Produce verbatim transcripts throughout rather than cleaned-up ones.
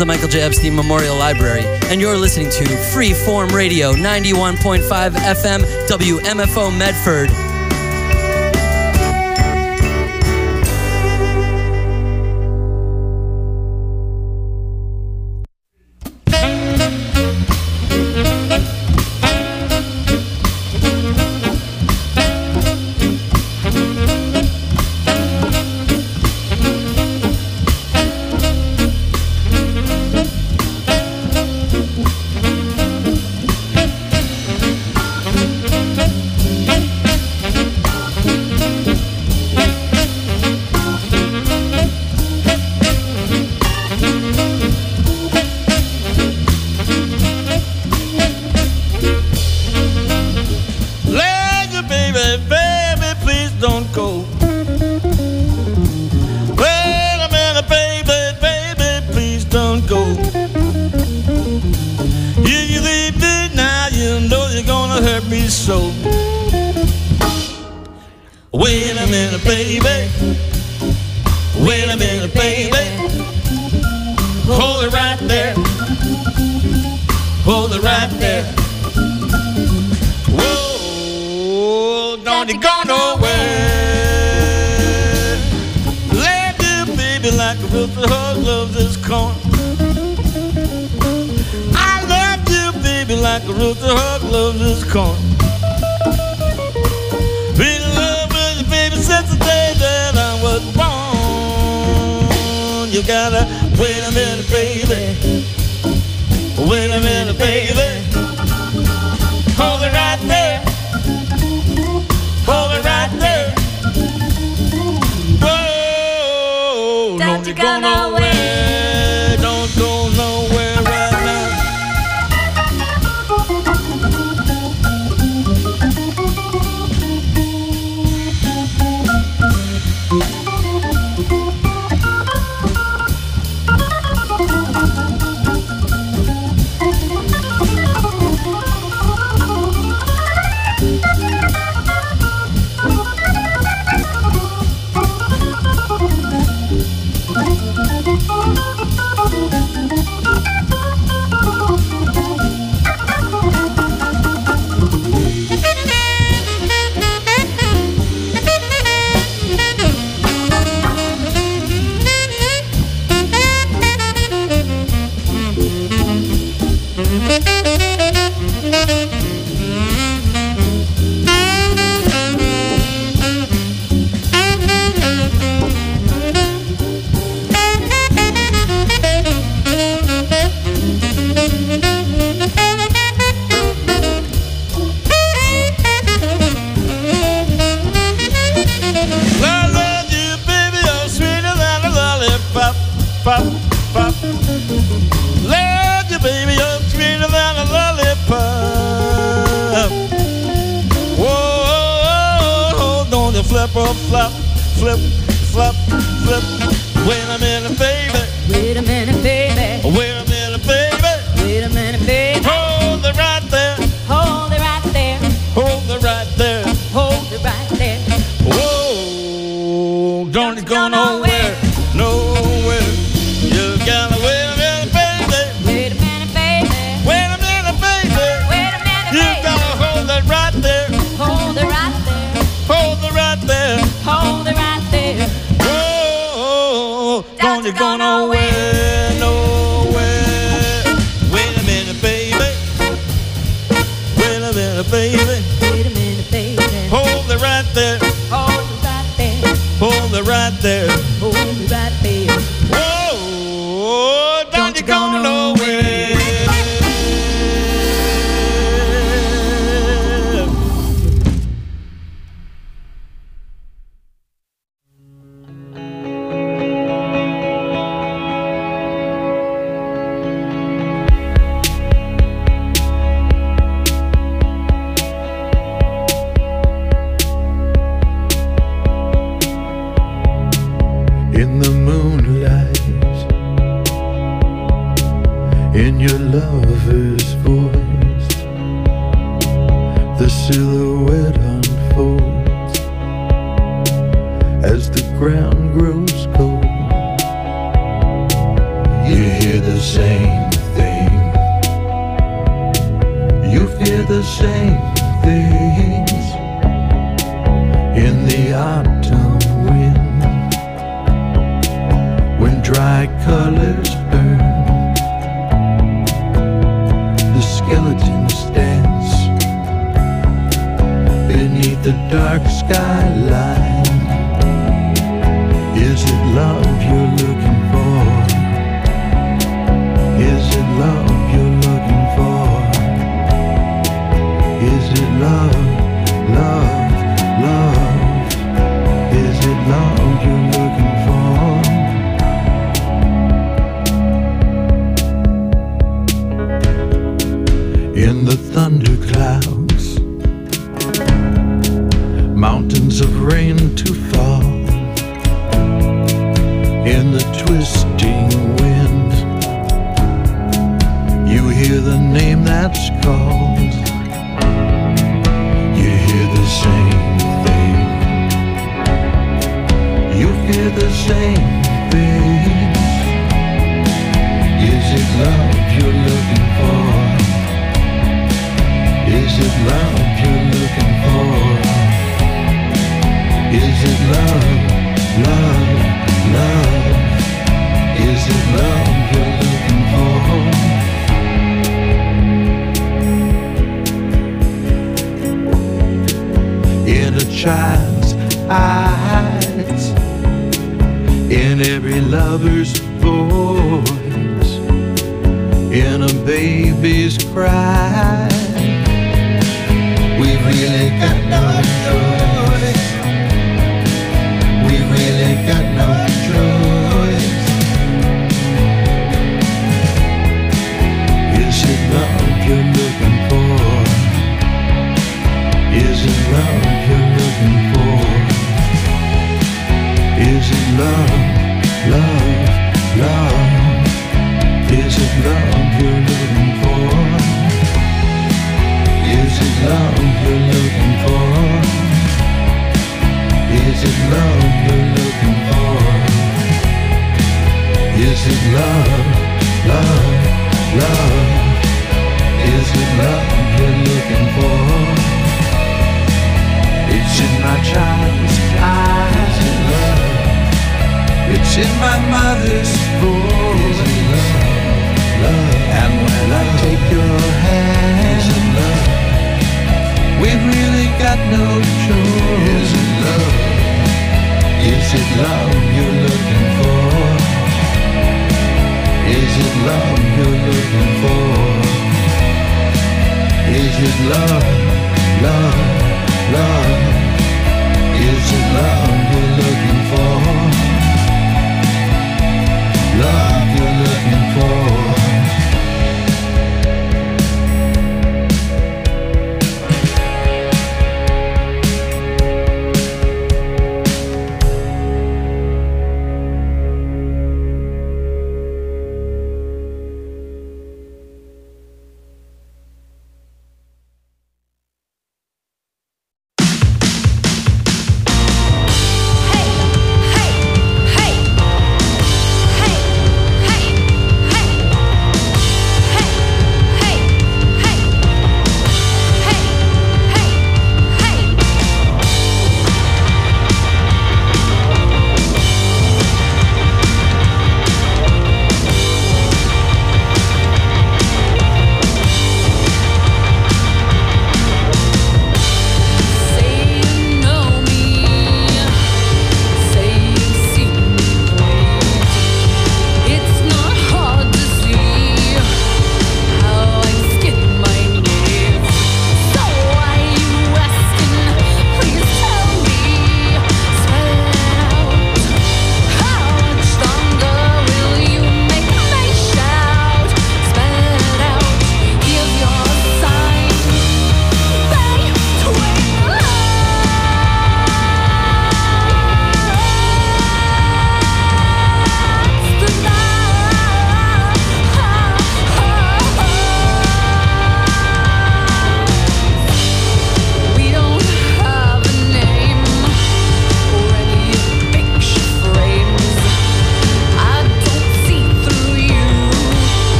the Michael J. Epstein Memorial Library, and you're listening to Freeform Radio, ninety-one point five F M, W M F O Medford. as the ground grows cold. You hear the the same thing. You fear the same things in the autumn wind, when dry colors burn, the skeletons dance beneath the dark skyline. Is it love you're looking for? Is it love you're looking for? Is it love, love, love? Is it love you're looking for? In the thunder clouds, mountains of rain to fall, in the twisting wind, you hear the name that's called. You hear the same thing. You fear the same thing. Is it love you're looking for? Is it love you're looking for? Is it love, love, love? Is it love you're looking for? In a child's eyes, in every lover's voice, in a baby's cry, we really got no choice. We really got no choice. Is it love you're looking for? Is it love you're looking for? Is it love, love, love? Is it love you're looking for? Is it love you're looking for? Is it love you're looking for? Is it love, love, love? Is it love you're looking for? It's in my child's eyes. Is it love? It's in my mother's voice. Is it love, love? And when I take your hand, is it love? We've really got no choice. Is it love? Is it love you're looking for? Is it love you're looking for? Is it love, love, love? Is it love you're looking for? Love you're looking for?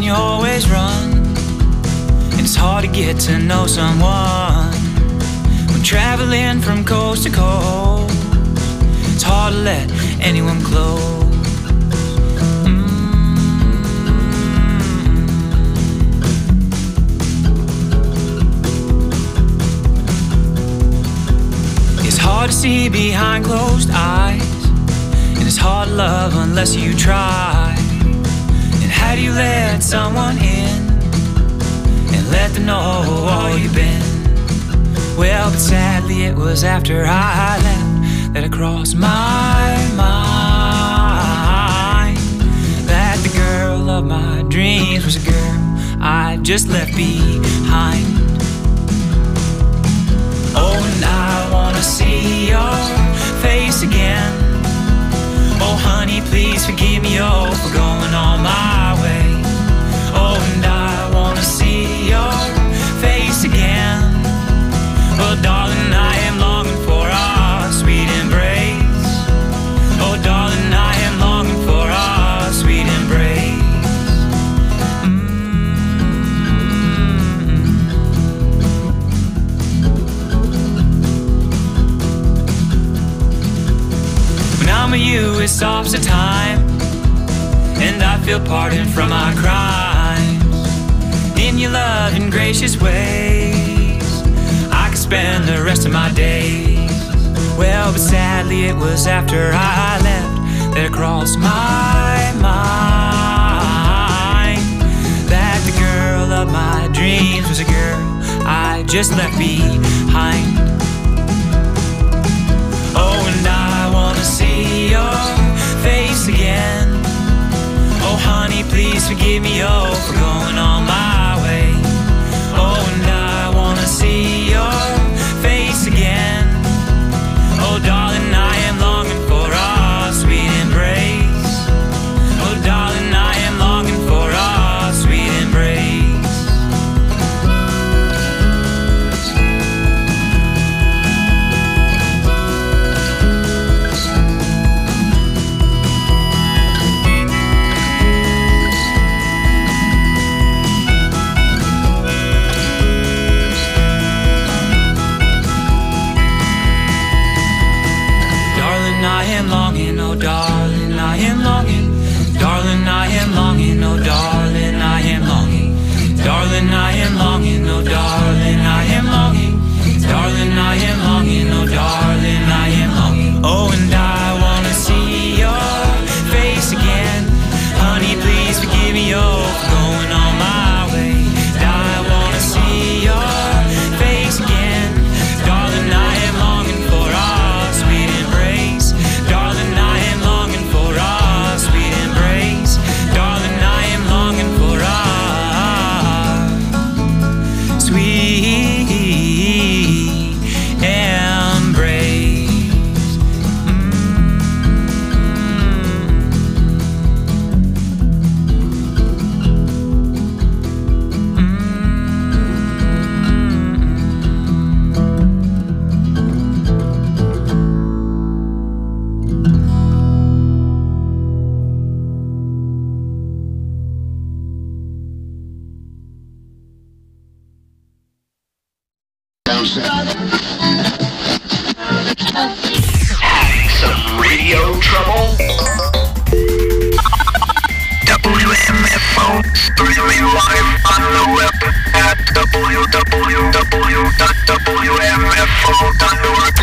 you always run, and it's hard to get to know someone when traveling from coast to coast. It's hard to let anyone close. It's hard to see behind closed eyes, and it's hard to love unless you try. And how do you let someone in and let them know all you've been? Well, but sadly it was after I left that it crossed my mind that the girl of my dreams was a girl I just left behind. Oh, and I wanna see your face again. Oh, honey, please forgive me, oh, for going on my way. Oh, and I wanna see your face again. Oh, darling, I am longing for our sweet embrace. Oh, darling, I am longing for our sweet embrace. When I'm with you, it stops the time, and I feel pardoned from my crimes. In your loving, gracious ways, I could spend the rest of my days. Well, but sadly it was after I left that it crossed my mind that the girl of my dreams was a girl I just left behind. Oh, and I wanna see your face again. Oh, honey, please forgive me, oh, for going on my way. Oh, and I wanna see your face again. Oh, darling, I am longing for our sweet embrace. Oh, darling, I am longing for our sweet embrace. I am longing, oh darling, I am longing. Darling, I am longing, oh darling, I am longing. Darling, I am longing, oh darling, I am longing. Darling, I am longing, oh darling, I am longing. Oh, and I wanna see your face again. Honey, please forgive me, oh, for going on my way. I wanna see your face again. Darling, I am longing for our sweet embrace. Darling, I am longing for our sweet embrace. Darling, I am longing for our sweet embrace. Having some radio trouble? W M F O streaming live on the web at w w w dot w m f o dot org.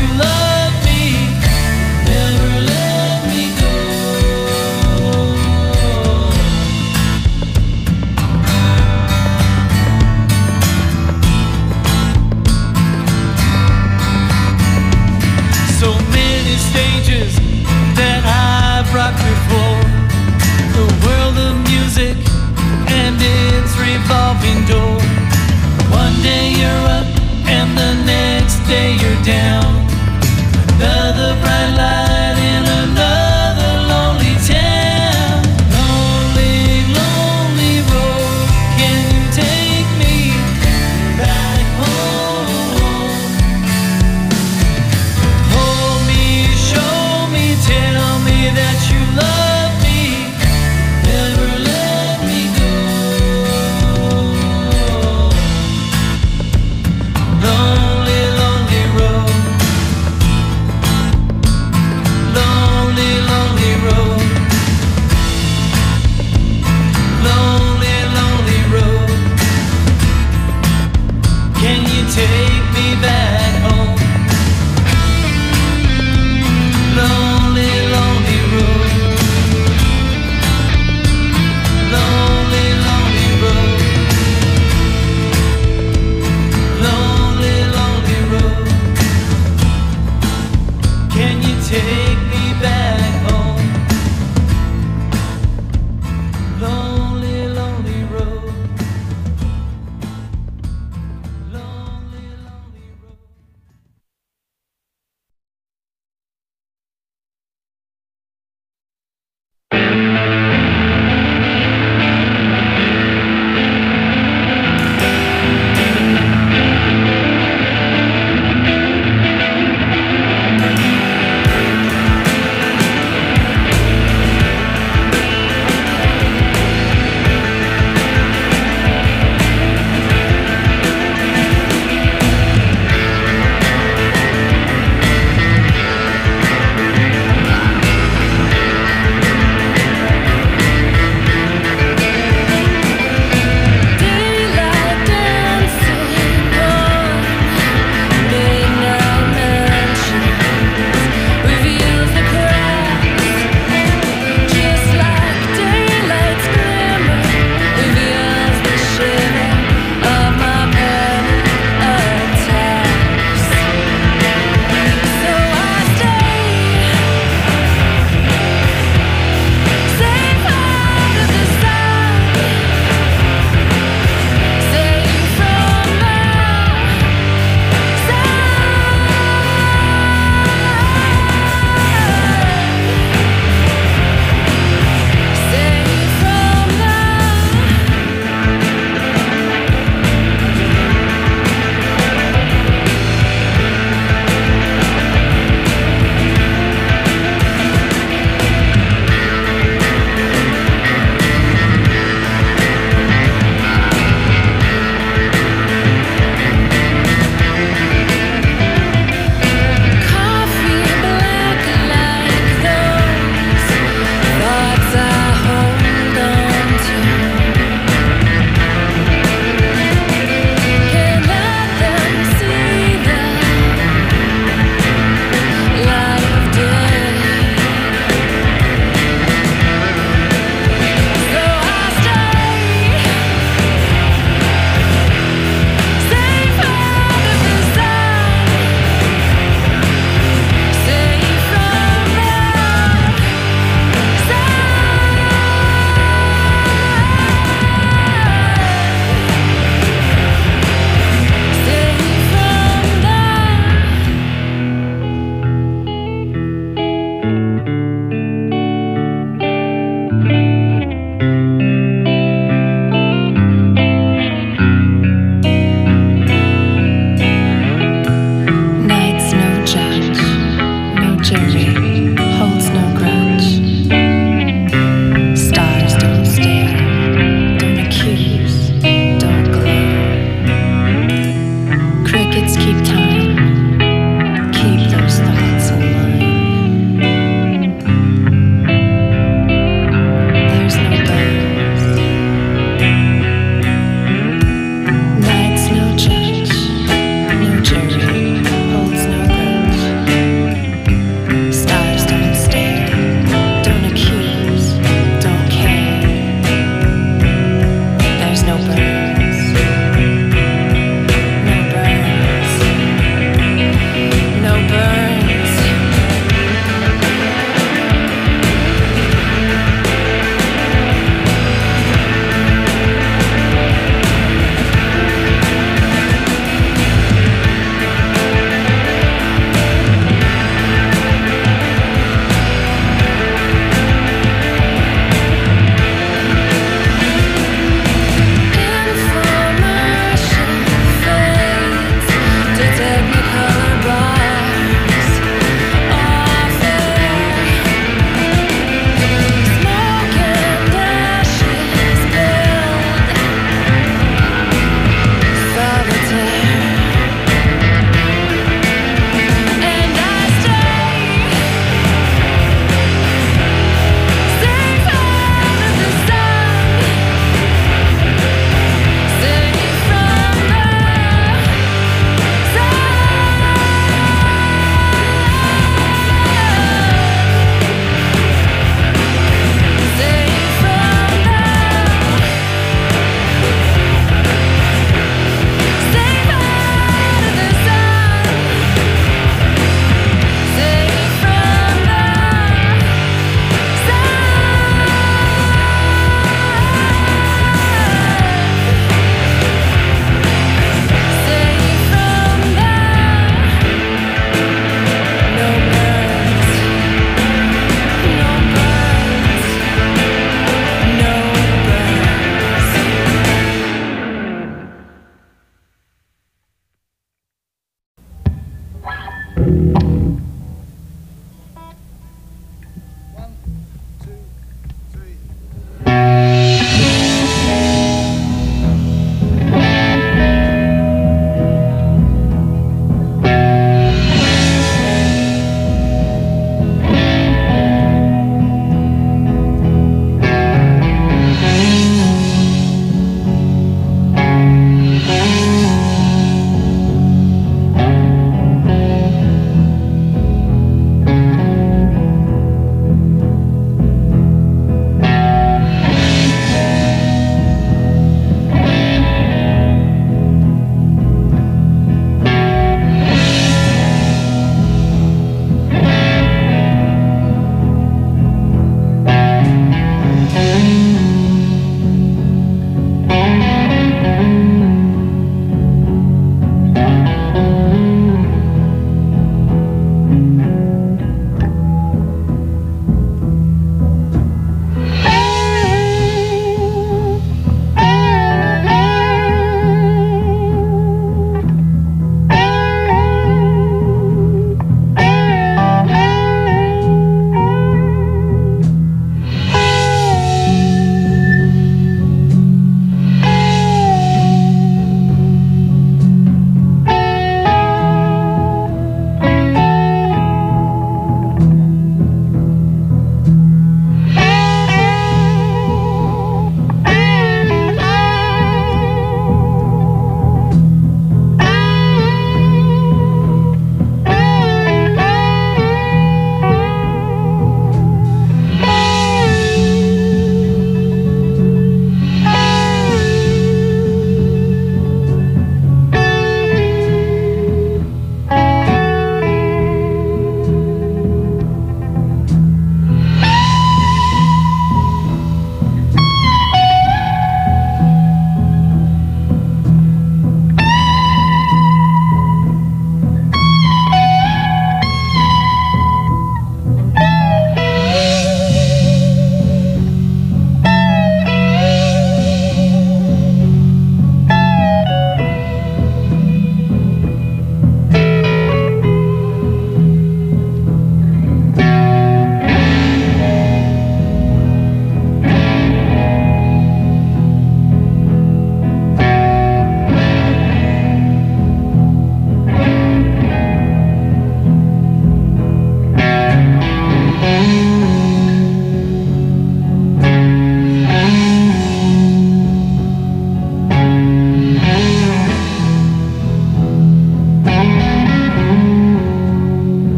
you love me, never let me go. So many stages that I've rocked before, the world of music and its revolving door. One day you're up and the next day you're down. Another bright light in another lonely town. Lonely, lonely road, can you take me back home? Hold me, show me, tell me that you love me, never let me go. Lonely, lonely road. Lonely, lonely road. Lonely, lonely road. Can you take me back home? Lonely, lonely road. Lonely, lonely road. Lonely, lonely road. Can you take me back home? Lonely, lonely road. Lonely, lonely road.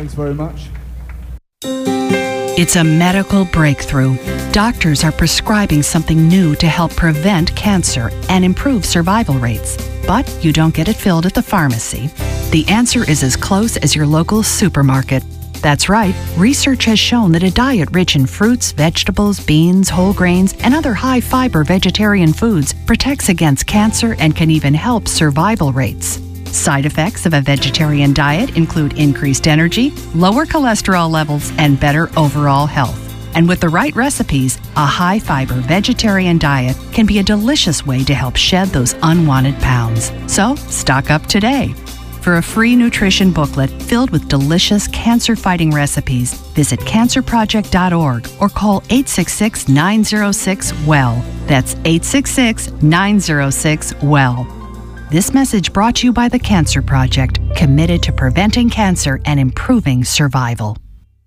Thanks very much. It's a medical breakthrough. Doctors are prescribing something new to help prevent cancer and improve survival rates. But you don't get it filled at the pharmacy. The answer is as close as your local supermarket. That's right, research has shown that a diet rich in fruits, vegetables, beans, whole grains, and other high-fiber vegetarian foods protects against cancer and can even help survival rates. Side effects of a vegetarian diet include increased energy, lower cholesterol levels, and better overall health. And with the right recipes, a high-fiber vegetarian diet can be a delicious way to help shed those unwanted pounds. So, stock up today. For a free nutrition booklet filled with delicious cancer-fighting recipes, visit cancer project dot org or call eight six six, nine zero six, W E L L. That's eight six six, nine zero six, W E L L. This message brought to you by the Cancer Project, committed to preventing cancer and improving survival.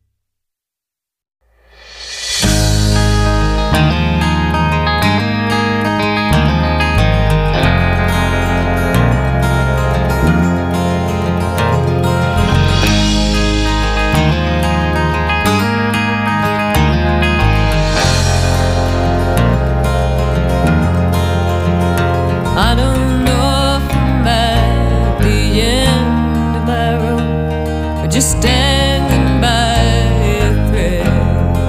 I don't know if I'm at the end of my road or just standing by a thread.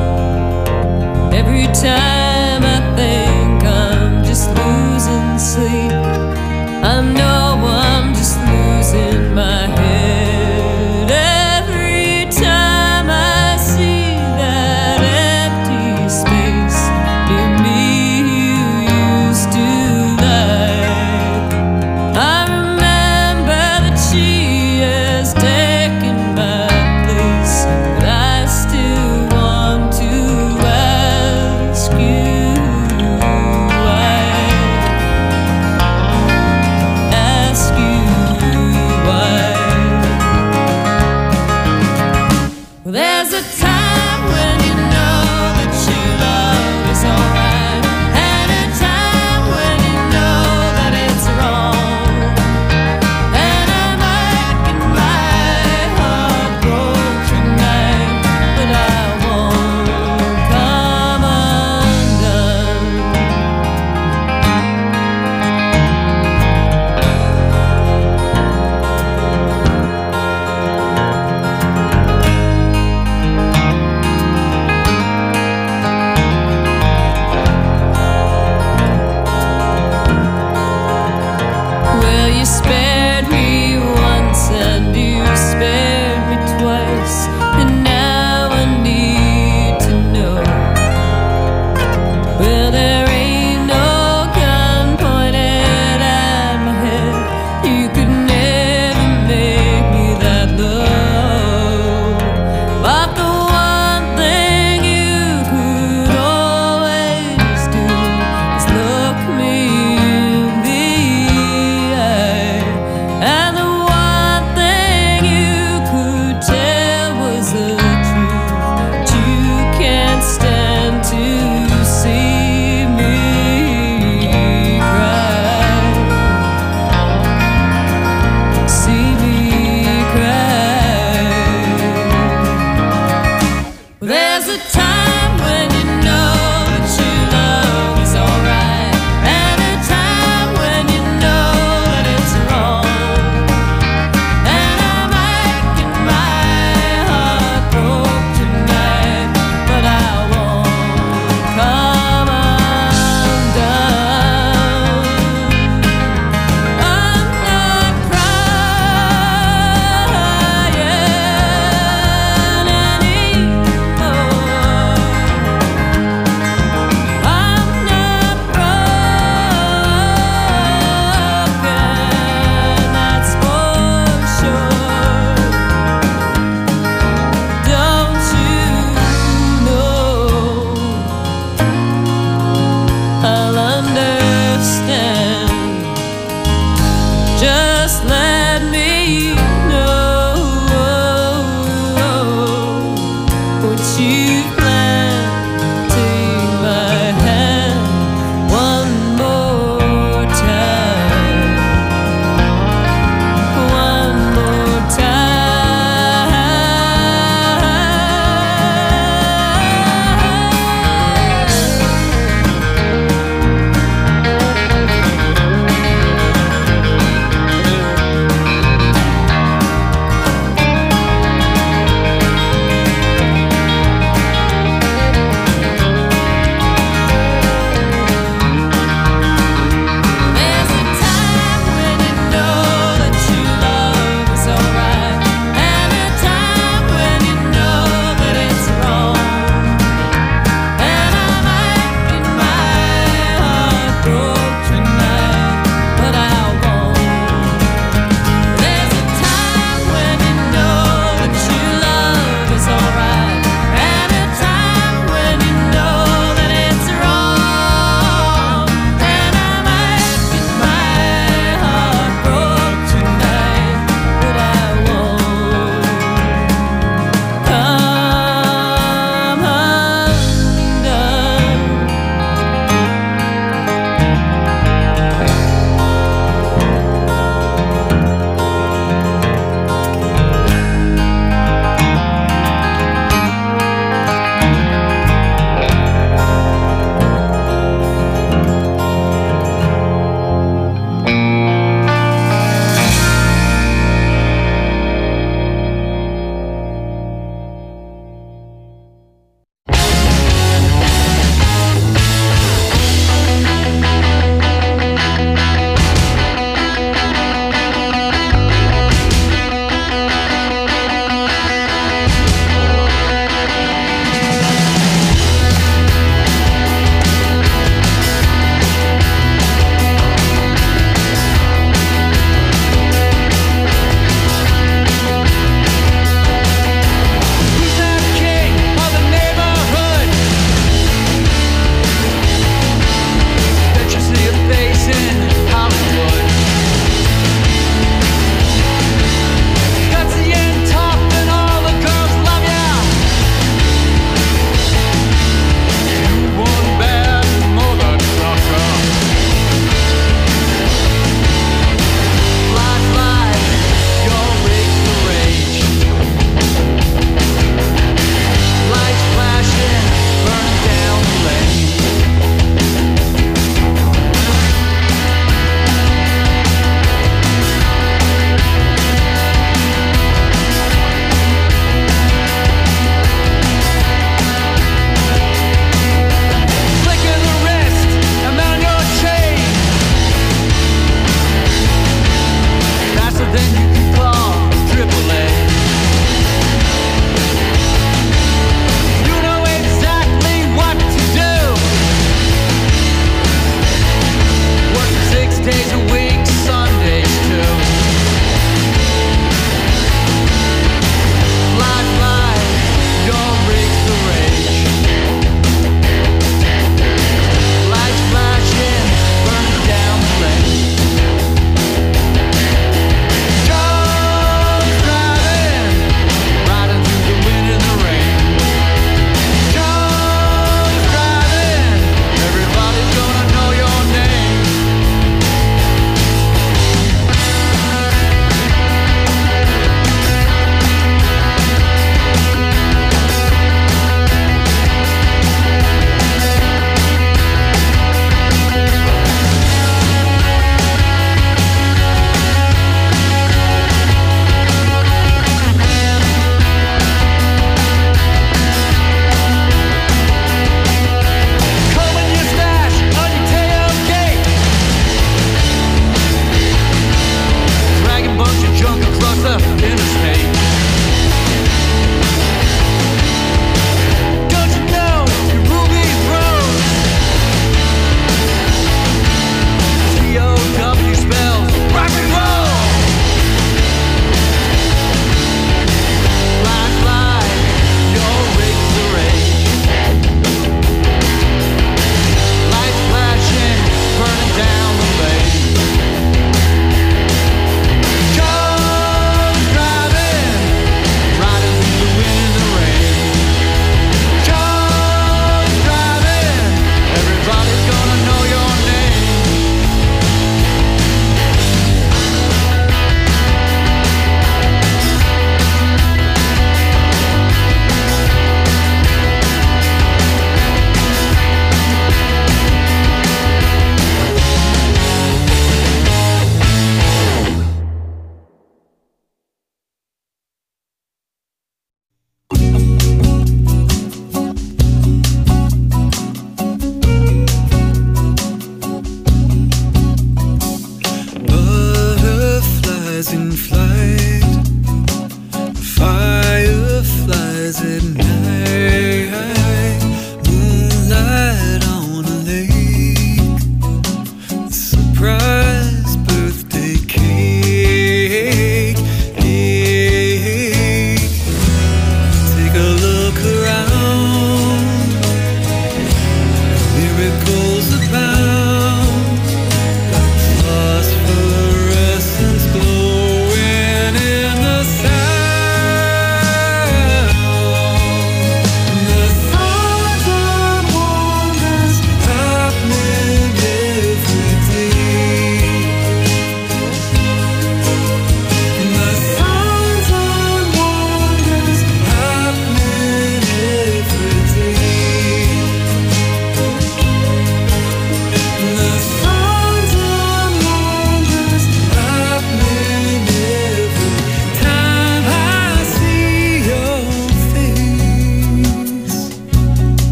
Every time I think I'm just losing sleep, I know I'm just losing my head. Every time I see that empty space near me you used to ask you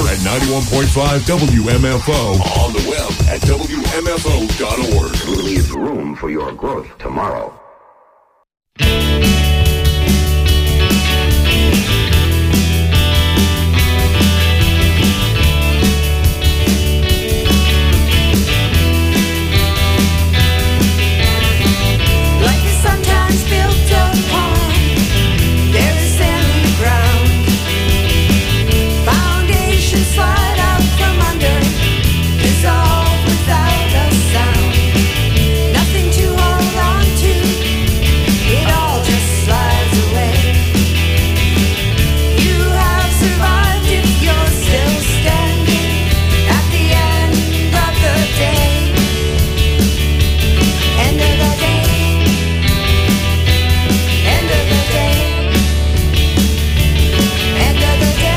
at ninety-one point five W M F O. On the web at W M F O dot org. Leave room for your growth tomorrow. Slide out from under, dissolve without a sound. Nothing to hold on to, it all just slides away. You have survived if you're still standing at the end of the day. End of the day. End of the day. End of the day.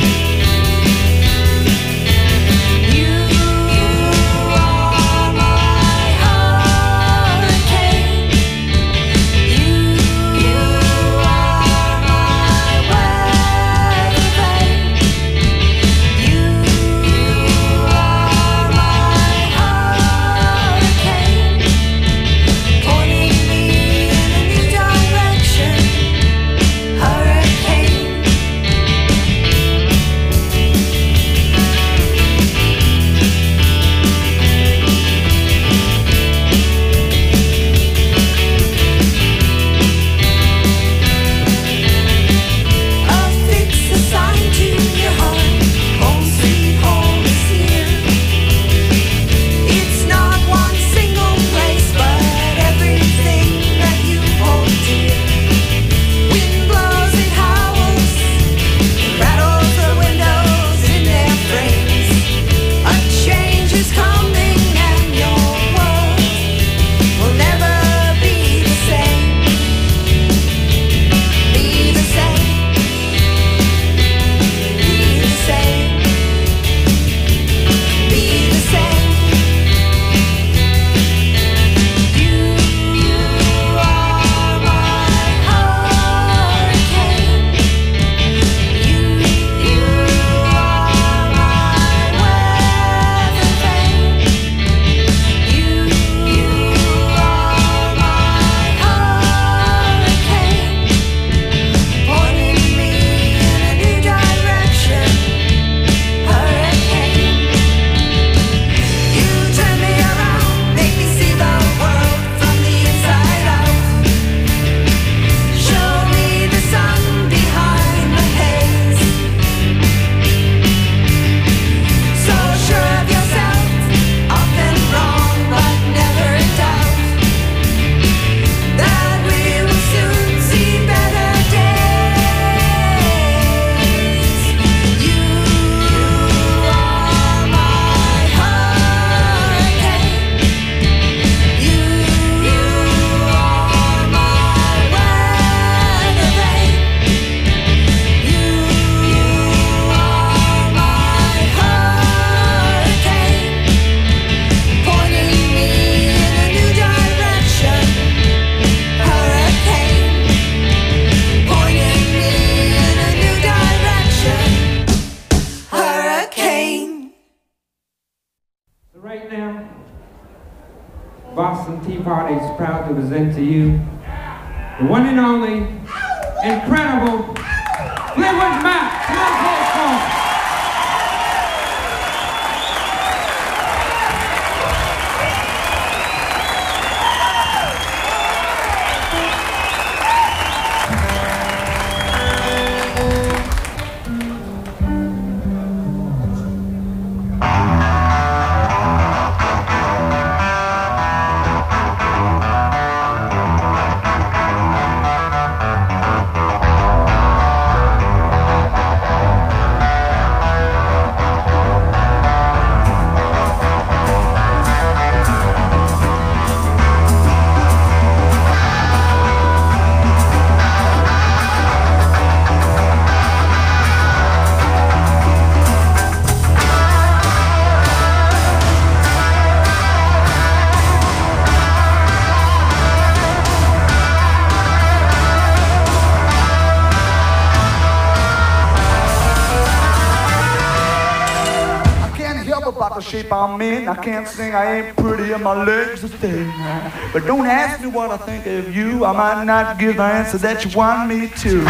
Boston Tea Party is proud to present to you the one and only, incredible Fleetwood Mac. Thank about the shape I'm in. I can't sing, I ain't pretty, and my legs are thin. But don't ask me what I think of you. I might not give the answer that you want me to.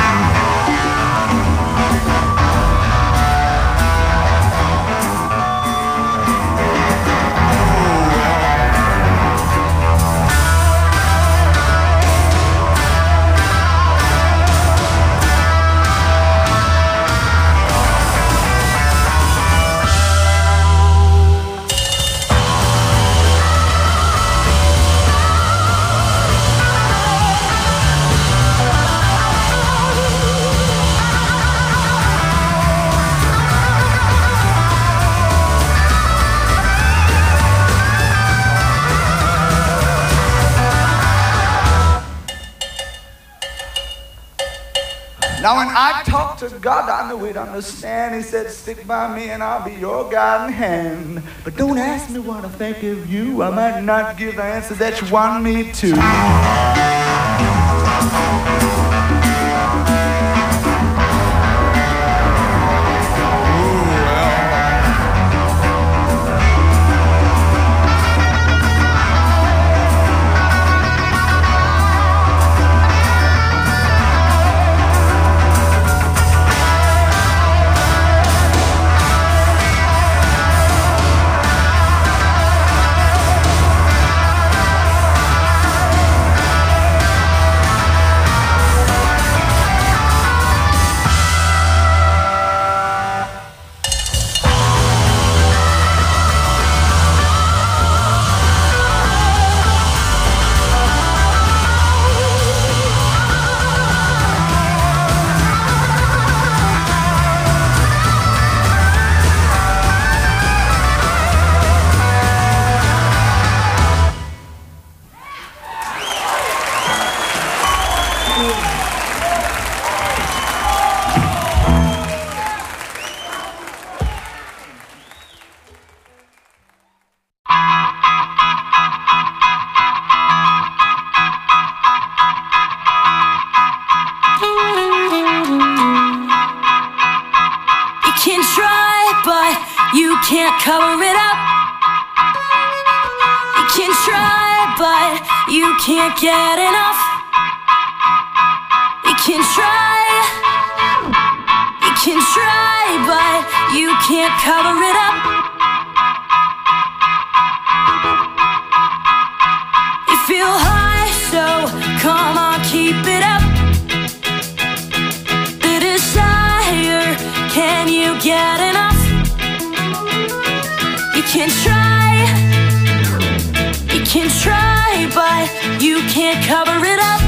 Now when I talk to God, I know He'd understand. He said, stick by me and I'll be your guiding hand. But don't ask me what I think of you. I might not give the answer that you want me to. Can't cover it up. You can try, but you can't get enough. You can try, you can try, but you can't cover it up. You feel high, so come on, keep it up. The desire, can you get enough? You can try, you can try, but you can't cover it up.